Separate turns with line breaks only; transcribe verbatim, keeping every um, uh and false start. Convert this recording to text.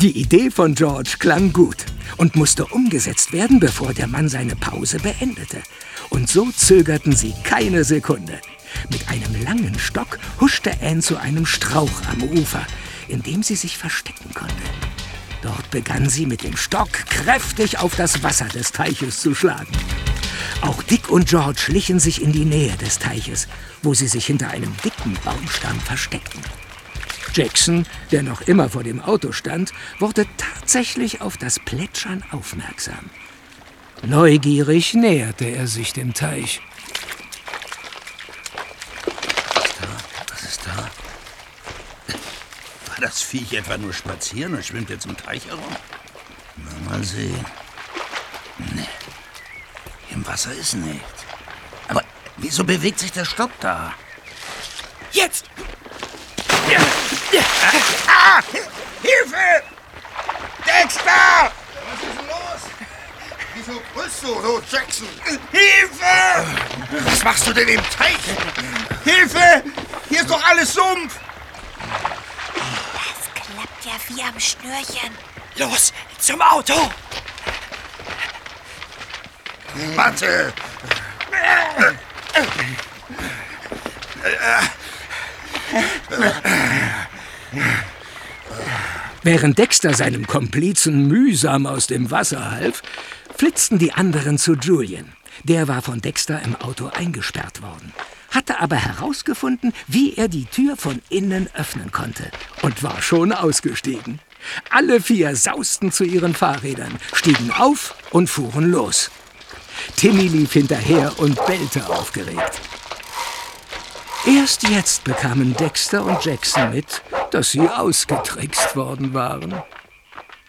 Die Idee von George klang gut und musste umgesetzt werden, bevor der Mann seine Pause beendete. Und so zögerten sie keine Sekunde. Mit einem langen Stock huschte Anne zu einem Strauch am Ufer, in dem sie sich verstecken konnte. Dort begann sie mit dem Stock kräftig auf das Wasser des Teiches zu schlagen. Auch Dick und George schlichen sich in die Nähe des Teiches, wo sie sich hinter einem dicken Baumstamm versteckten. Jackson, der noch immer vor dem Auto stand, wurde tatsächlich auf das Plätschern aufmerksam. Neugierig näherte er sich dem Teich.
Was ist da? War das Viech etwa nur spazieren und schwimmt jetzt im Teich herum? Na, mal sehen. Nee, im Wasser ist nichts. Aber wieso bewegt sich der Stock da?
Jetzt!
Ja. Ja. Ah! Hilfe! Dexter!
Was ist denn los? Wieso brüllst du so, Jackson?
Hilfe!
Was machst du denn im Teich? Hilfe! Hier ist doch alles Sumpf!
Das klappt ja wie am Schnürchen.
Los, zum Auto!
Warte!
Während Dexter seinem Komplizen mühsam aus dem Wasser half, flitzten die anderen zu Julian. Der war von Dexter im Auto eingesperrt worden, hatte aber herausgefunden, wie er die Tür von innen öffnen konnte und war schon ausgestiegen. Alle vier sausten zu ihren Fahrrädern, stiegen auf und fuhren los. Timmy lief hinterher und bellte aufgeregt. Erst jetzt bekamen Dexter und Jackson mit, dass sie ausgetrickst worden waren.